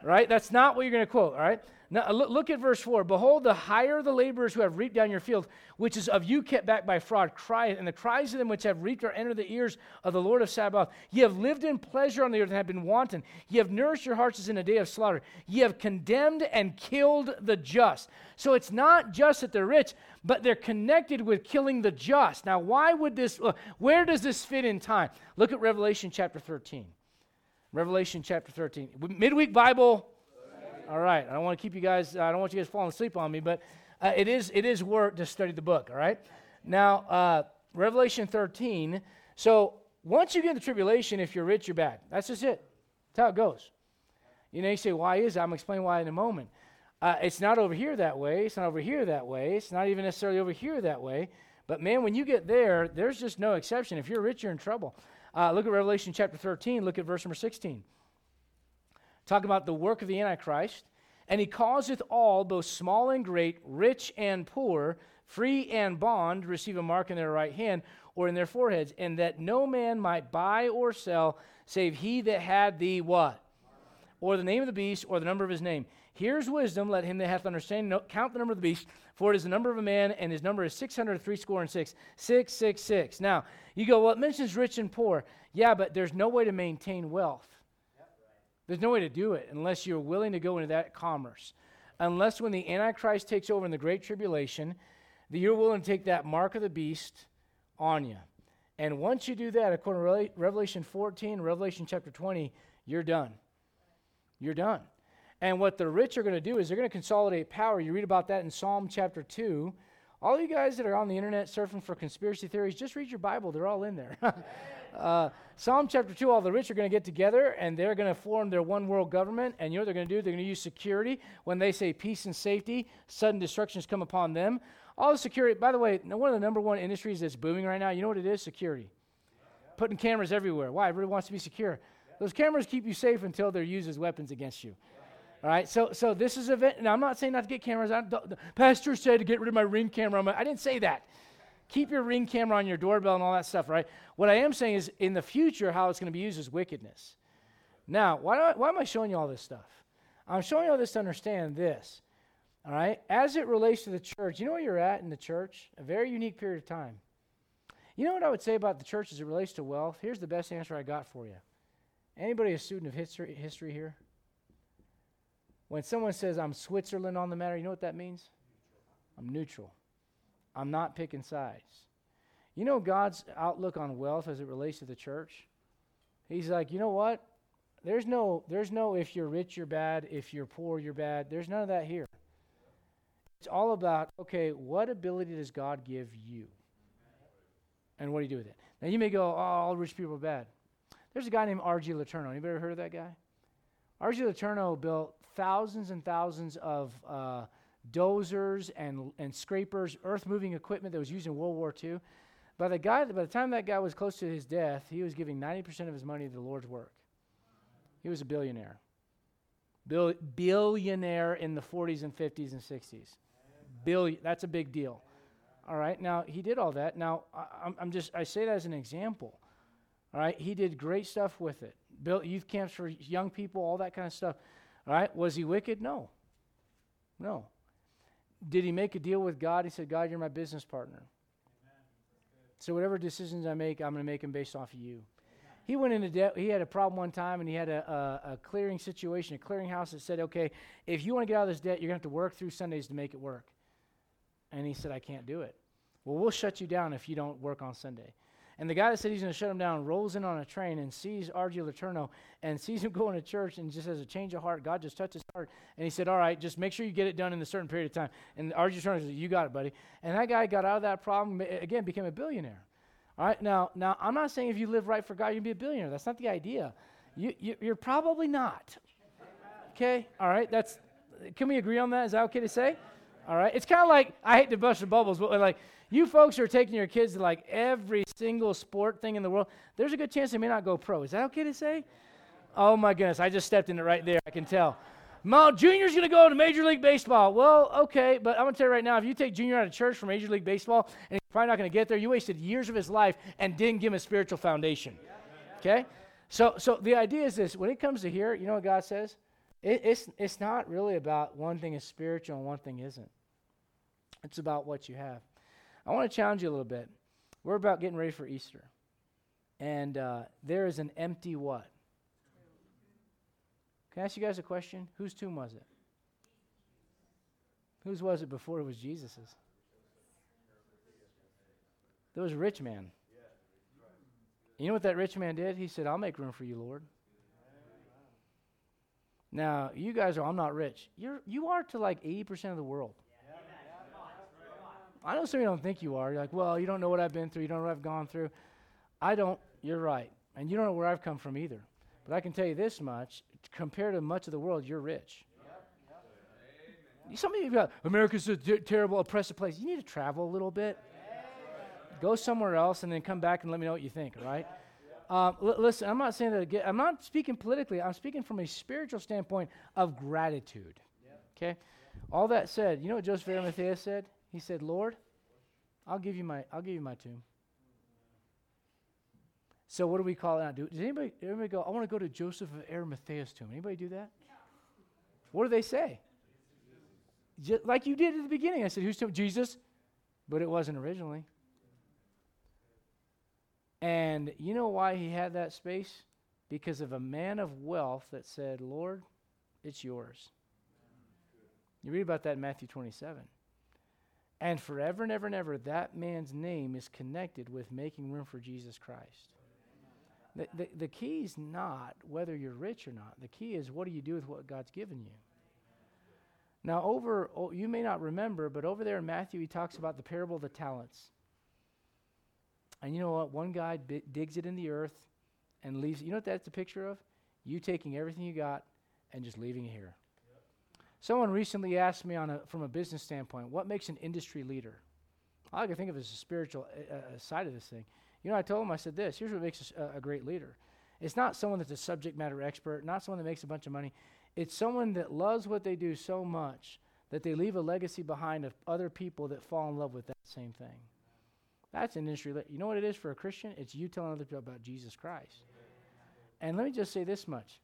Right? That's not what you're going to quote, all right? Now, look, look at verse four. Behold, the hire the laborers who have reaped down your field, which is of you kept back by fraud, cry, and the cries of them which have reaped are entered the ears of the Lord of Sabaoth. Ye have lived in pleasure on the earth and have been wanton. Ye have nourished your hearts as in a day of slaughter. Ye have condemned and killed the just. So it's not just that they're rich, but they're connected with killing the just. Now, why would this, uh, where does this fit in time? Look at Revelation chapter thirteen. Revelation chapter thirteen. Midweek Bible. All right. I don't want to keep you guys, I don't want you guys falling asleep on me, but uh, it is it is work to study the book, all right? Now, uh, Revelation thirteen. So once you get in the tribulation, if you're rich, you're bad. That's just it. That's how it goes. You know, you say, why is that? I'm going to explain why in a moment. Uh, it's not over here that way. It's not over here that way. It's not even necessarily over here that way. But man, when you get there, there's just no exception. If you're rich, you're in trouble. Uh, look at Revelation chapter thirteen. Look at verse number sixteen. Talk about the work of the Antichrist. And he causeth all, both small and great, rich and poor, free and bond, to receive a mark in their right hand or in their foreheads, and that no man might buy or sell, save he that had the what? Or the name of the beast, or the number of his name. Here's wisdom, let him that hath understanding no, count the number of the beast, for it is the number of a man, and his number is six hundred three score and six. Six, six, six. Now, you go, well, it mentions rich and poor. Yeah, but there's no way to maintain wealth. There's no way to do it unless you're willing to go into that commerce. Unless when the Antichrist takes over in the Great Tribulation, that you're willing to take that mark of the beast on you. And once you do that, according to Revelation fourteen, Revelation chapter twenty, you're done. You're done. And what the rich are going to do is they're going to consolidate power. You read about that in Psalm chapter two. All you guys that are on the internet surfing for conspiracy theories, just read your Bible. They're all in there. uh, Psalm chapter two, all the rich are going to get together, and they're going to form their one world government. And you know what they're going to do? They're going to use security. When they say peace and safety, sudden destructions come upon them. All the security, by the way, one of the number one industries that's booming right now, you know what it is? Security. Putting cameras everywhere. Why? Everybody wants to be secure. Those cameras keep you safe until they're used as weapons against you. All right, so so this is a event. Now, I'm not saying not to get cameras. I, the, the pastor said to get rid of my Ring camera. I didn't say that. Keep your Ring camera on your doorbell and all that stuff, right? What I am saying is in the future, how it's going to be used is wickedness. Now, why, do I, why am I showing you all this stuff? I'm showing you all this to understand this, all right? As it relates to the church, you know where you're at in the church? A very unique period of time. You know what I would say about the church as it relates to wealth? Here's the best answer I got for you. Anybody a student of history, history here? When someone says, I'm Switzerland on the matter, you know what that means? I'm neutral. I'm not picking sides. You know God's outlook on wealth as it relates to the church? He's like, you know what? There's no, there's no if you're rich, you're bad. If you're poor, you're bad. There's none of that here. It's all about, okay, what ability does God give you? And what do you do with it? Now, you may go, oh, all rich people are bad. There's a guy named R G Letourneau. Anybody ever heard of that guy? R G Letourneau built thousands and thousands of uh, dozers and and scrapers, earth-moving equipment that was used in World War Two. By the guy, by the time that guy was close to his death, he was giving ninety percent of his money to the Lord's work. He was a billionaire. Bill, billionaire in the forties and fifties and sixties. Billion, that's a big deal. All right, now he did all that. Now I, I'm, I'm just I say that as an example. All right, he did great stuff with it. Built youth camps for young people, all that kind of stuff. All right, was he wicked? No. No. Did he make a deal with God? He said, God, you're my business partner. Amen. So whatever decisions I make, I'm going to make them based off of you. Amen. He went into debt. He had a problem one time, and he had a, a, a clearing situation, a clearing house that said, okay, if you want to get out of this debt, you're going to have to work through Sundays to make it work. And he said, I can't do it. Well, we'll shut you down if you don't work on Sunday. And the guy that said he's going to shut him down rolls in on a train and sees R G Letourneau and sees him going to church and just has a change of heart. God just touched his heart. And he said, all right, just make sure you get it done in a certain period of time. And R G Letourneau said, you got it, buddy. And that guy got out of that problem, again, became a billionaire. All right, now, now I'm not saying if you live right for God, you'll be a billionaire. That's not the idea. You, you, you're probably not. Okay, all right, that's, can we agree on that? Is that okay to say? All right, it's kind of like, I hate to bust your bubbles, but like, you folks are taking your kids to like every single sport thing in the world. There's a good chance they may not go pro. Is that okay to say? Oh my goodness, I just stepped in it right there. I can tell. Mom, Junior's going to go to Major League Baseball. Well, okay, but I'm going to tell you right now, if you take Junior out of church for Major League Baseball and he's probably not going to get there, you wasted years of his life and didn't give him a spiritual foundation. Okay? So, so the idea is this. When it comes to here, you know what God says? It, it's, it's not really about one thing is spiritual and one thing isn't. It's about what you have. I want to challenge you a little bit. We're about getting ready for Easter. And uh, there is an empty what? Can I ask you guys a question? Whose tomb was it? Whose was it before it was Jesus's? There was a rich man. You know what that rich man did? He said, I'll make room for you, Lord. Now, you guys are, I'm not rich. You're, you are to like eighty percent of the world. I know some of you don't think you are. You're like, well, you don't know what I've been through. You don't know what I've gone through. I don't. You're right. And you don't know where I've come from either. But I can tell you this much. Compared to much of the world, you're rich. Some of you got, America's a ter- terrible, oppressive place. You need to travel a little bit. Go somewhere else and then come back and let me know what you think, all right? Um, l- listen, I'm not saying that again. I'm not speaking politically. I'm speaking from a spiritual standpoint of gratitude. Okay? All that said, you know what Joseph of Arimathea said? He said, Lord, I'll give you my I'll give you my tomb. So what do we call it now? Do, does anybody, anybody go, I want to go to Joseph of Arimathea's tomb? Anybody do that? What do they say? Just like you did at the beginning. I said, whose tomb? Jesus. But it wasn't originally. And you know why he had that space? Because of a man of wealth that said, Lord, it's yours. You read about that in Matthew twenty-seven. And forever and ever and ever, that man's name is connected with making room for Jesus Christ. The, the, the key is not whether you're rich or not. The key is what do you do with what God's given you. Now, over, oh, you may not remember, but over there in Matthew, he talks about the parable of the talents. And you know what? One guy b- digs it in the earth and leaves. You know what that's a picture of? You taking everything you got and just leaving it here. Yep. Someone recently asked me on a, from a business standpoint, what makes an industry leader? All I can think of is the spiritual uh, uh, side of this thing. You know, I told him, I said this, here's what makes a, a great leader. It's not someone that's a subject matter expert, not someone that makes a bunch of money. It's someone that loves what they do so much that they leave a legacy behind of other people that fall in love with that same thing. That's an industry. You know what it is for a Christian? It's you telling other people about Jesus Christ. And let me just say this much.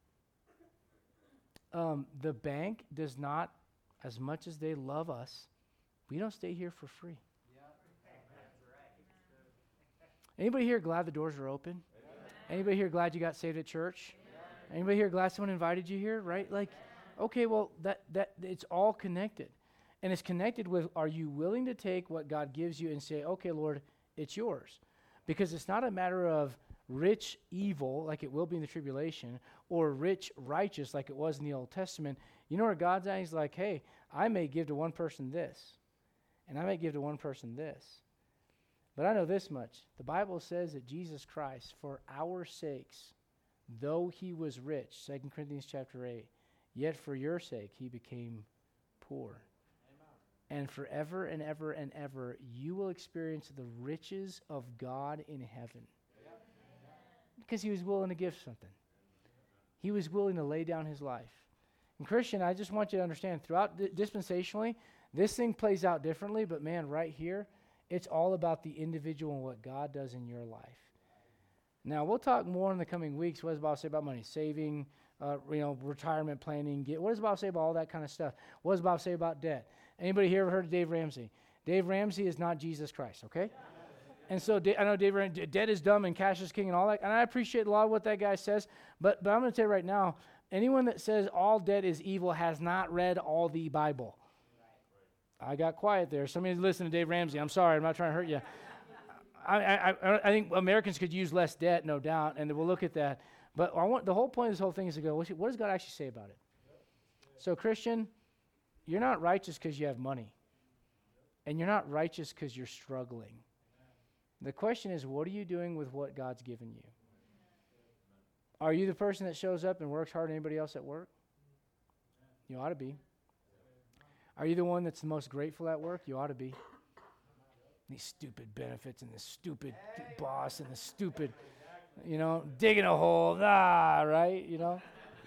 Um, the bank does not, as much as they love us, we don't stay here for free. Anybody here glad the doors are open? Anybody here glad you got saved at church? Anybody here glad someone invited you here, right? Like, okay, well, that that it's all connected. And it's connected with, are you willing to take what God gives you and say, okay, Lord, it's yours? Because it's not a matter of rich evil, like it will be in the tribulation, or rich righteous, like it was in the Old Testament. You know where God's at? He's like, hey, I may give to one person this, and I may give to one person this. But I know this much. The Bible says that Jesus Christ, for our sakes, though he was rich, Second Corinthians chapter eight, yet for your sake he became poor. Amen. And forever and ever and ever, you will experience the riches of God in heaven. Yep. Because he was willing to give something. He was willing to lay down his life. And Christian, I just want you to understand, throughout di- dispensationally, this thing plays out differently, but man, right here, it's all about the individual and what God does in your life. Now, we'll talk more in the coming weeks. What does the Bible say about money? Saving, uh, you know, retirement planning. Get, what does the Bible say about all that kind of stuff? What does the Bible say about debt? Anybody here ever heard of Dave Ramsey? Dave Ramsey is not Jesus Christ, okay? And so da- I know Dave Ramsey, debt is dumb and cash is king and all that. And I appreciate a lot of what that guy says. But, but I'm going to tell you right now, anyone that says all debt is evil has not read all the Bible. I got quiet there. Somebody listen to Dave Ramsey. I'm sorry. I'm not trying to hurt you. I, I, I think Americans could use less debt, no doubt, and we'll look at that. But I want the whole point of this whole thing is to go, what does God actually say about it? So, Christian, you're not righteous because you have money. And you're not righteous because you're struggling. The question is, what are you doing with what God's given you? Are you the person that shows up and works harder than anybody else at work? You ought to be. Are you the one that's the most grateful at work? You ought to be. These stupid benefits and this stupid boss and the stupid, you know, digging a hole, ah, right, you know?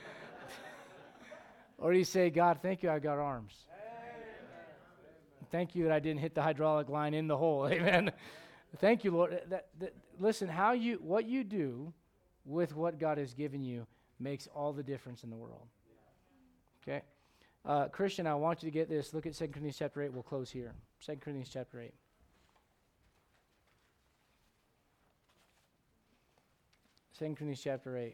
Or do you say, God, thank you I got arms. Thank you that I didn't hit the hydraulic line in the hole, amen? Thank you, Lord. That, that, listen, how you, what you do with what God has given you makes all the difference in the world. Okay. Uh, Christian, I want you to get this. Look at Second Corinthians chapter eight. We'll close here. Second Corinthians chapter eight. Second Corinthians chapter eight.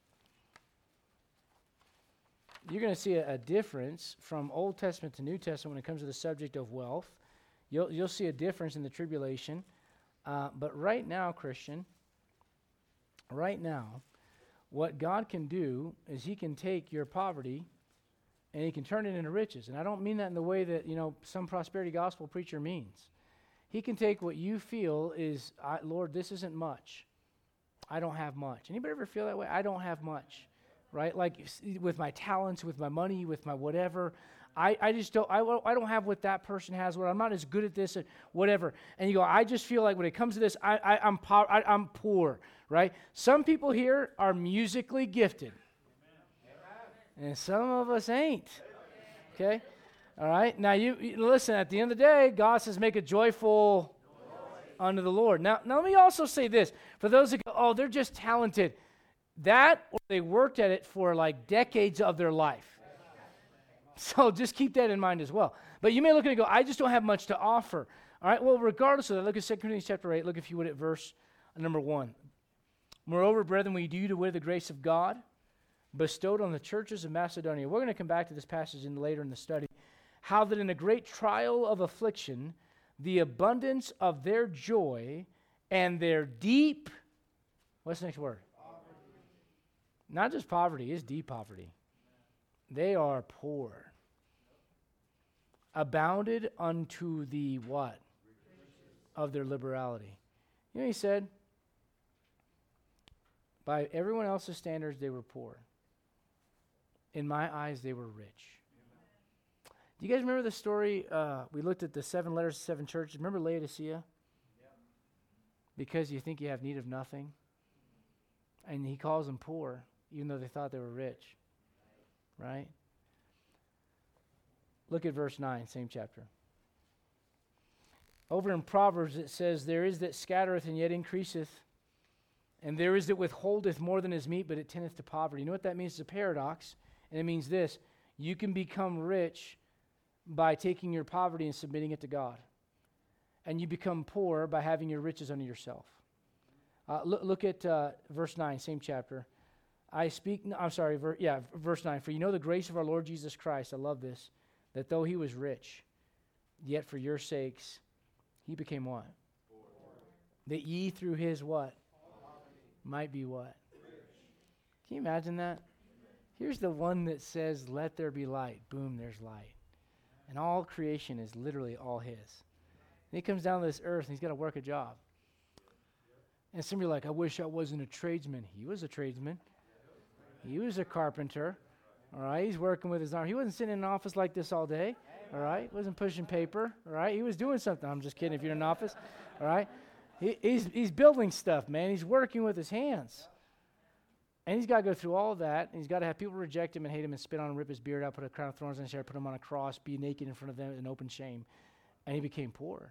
You're going to see a, a difference from Old Testament to New Testament when it comes to the subject of wealth. You'll, you'll see a difference in the tribulation. Uh, but right now, Christian, right now, what God can do is he can take your poverty and he can turn it into riches. And I don't mean that in the way that, you know, some prosperity gospel preacher means. He can take what you feel is, I, Lord, this isn't much. I don't have much. Anybody ever feel that way? I don't have much, right? Like with my talents, with my money, with my whatever. I, I just don't, I, I don't have what that person has, where I'm not as good at this, or whatever. And you go, I just feel like when it comes to this, I, I, I'm, po- I, I'm poor, right? Some people here are musically gifted. And some of us ain't. Okay? All right? Now, you, you listen, at the end of the day, God says, make a joyful unto the Lord. Now, now, let me also say this. For those that go, oh, they're just talented. That, or they worked at it for like decades of their life. So just keep that in mind as well. But you may look at it and go, I just don't have much to offer. All right? Well, regardless of that, look at Second Corinthians chapter eight. Look, if you would, at verse number one. Moreover, brethren, we do to with the grace of God bestowed on the churches of Macedonia. We're going to come back to this passage in later in the study. How that in a great trial of affliction, the abundance of their joy and their deep, what's the next word? Poverty. Not just poverty, it's deep poverty. They are poor. Abounded unto the what? Of their liberality. You know what he said? By everyone else's standards, they were poor. In my eyes, they were rich. Do you guys remember the story? Uh, we looked at the seven letters to seven churches. Remember Laodicea? Yep. Because you think you have need of nothing. And he calls them poor, even though they thought they were rich. Right? Look at verse nine, same chapter. Over in Proverbs it says, there is that scattereth and yet increaseth, and there is that withholdeth more than his meat, but it tendeth to poverty. You know what that means? It's a paradox. And it means this: you can become rich by taking your poverty and submitting it to God. And you become poor by having your riches unto yourself. Uh, look, look at uh, verse nine, same chapter. I speak, no, I'm sorry, ver, yeah, verse nine. For you know the grace of our Lord Jesus Christ, I love this, that though he was rich, yet for your sakes he became what? Poor. That ye through his what? Poverty. Might be what? Rich. Can you imagine that? Here's the one that says, let there be light. Boom, there's light. And all creation is literally all his. And he comes down to this earth and he's got to work a job. And some of you are like, I wish I wasn't a tradesman. He was a tradesman. He was a carpenter. All right, he's working with his arm. He wasn't sitting in an office like this all day. All right, he wasn't pushing paper. All right, he was doing something. I'm just kidding if you're in an office. All right, he, he's, he's building stuff, man. He's working with his hands. And he's got to go through all of that. And he's got to have people reject him and hate him and spit on him, rip his beard out, put a crown of thorns on his hair, put him on a cross, be naked in front of them in open shame. And he became poor.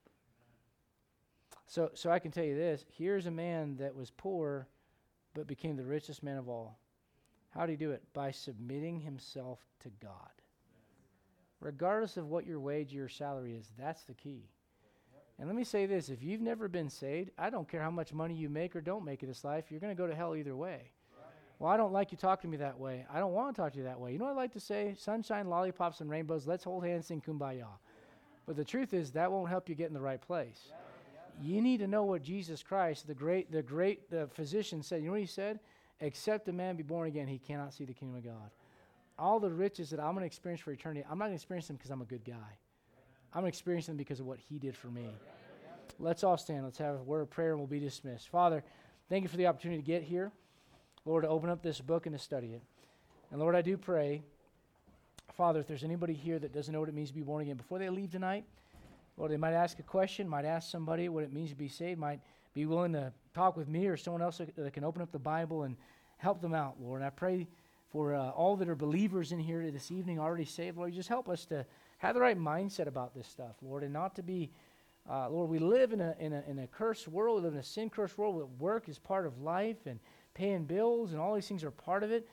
So, so I can tell you this. Here's a man that was poor but became the richest man of all. How did he do it? By submitting himself to God. Regardless of what your wage or your salary is, that's the key. And let me say this. If you've never been saved, I don't care how much money you make or don't make in this life, you're going to go to hell either way. Well, I don't like you talking to me that way. I don't want to talk to you that way. You know what I like to say? Sunshine, lollipops, and rainbows. Let's hold hands, sing kumbaya. But the truth is that won't help you get in the right place. You need to know what Jesus Christ, the great, the great the physician, said. You know what he said? Except a man be born again, he cannot see the kingdom of God. All the riches that I'm going to experience for eternity, I'm not going to experience them because I'm a good guy. I'm going to experience them because of what he did for me. Let's all stand. Let's have a word of prayer and we'll be dismissed. Father, thank you for the opportunity to get here. Lord, to open up this book and to study it. And Lord, I do pray, Father, if there's anybody here that doesn't know what it means to be born again, before they leave tonight, Lord, they might ask a question, might ask somebody what it means to be saved, might be willing to talk with me or someone else that, that can open up the Bible and help them out, Lord. And I pray for uh, all that are believers in here this evening already saved, Lord, you just help us to have the right mindset about this stuff, Lord, and not to be, uh, Lord, we live in a, in a in a cursed world, we live in a sin-cursed world where work is part of life and paying bills and all these things are part of it.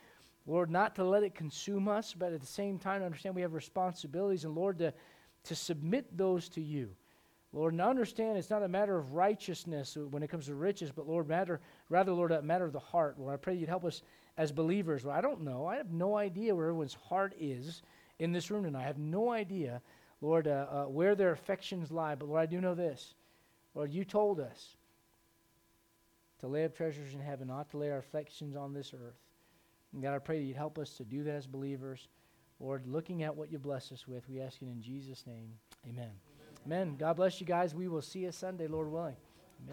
Lord, not to let it consume us, but at the same time, understand we have responsibilities, and Lord, to, to submit those to you. Lord, and understand it's not a matter of righteousness when it comes to riches, but Lord, matter, rather, Lord, a matter of the heart. Lord, I pray you'd help us as believers. Lord, I don't know. I have no idea where everyone's heart is in this room tonight. I have no idea, Lord, uh, uh, where their affections lie. But Lord, I do know this. Lord, you told us to lay up treasures in heaven, not to lay our affections on this earth. And God, I pray that you'd help us to do that as believers. Lord, looking at what you bless us with, we ask it in Jesus' name. Amen. Amen. God bless you guys. We will see you Sunday, Lord willing.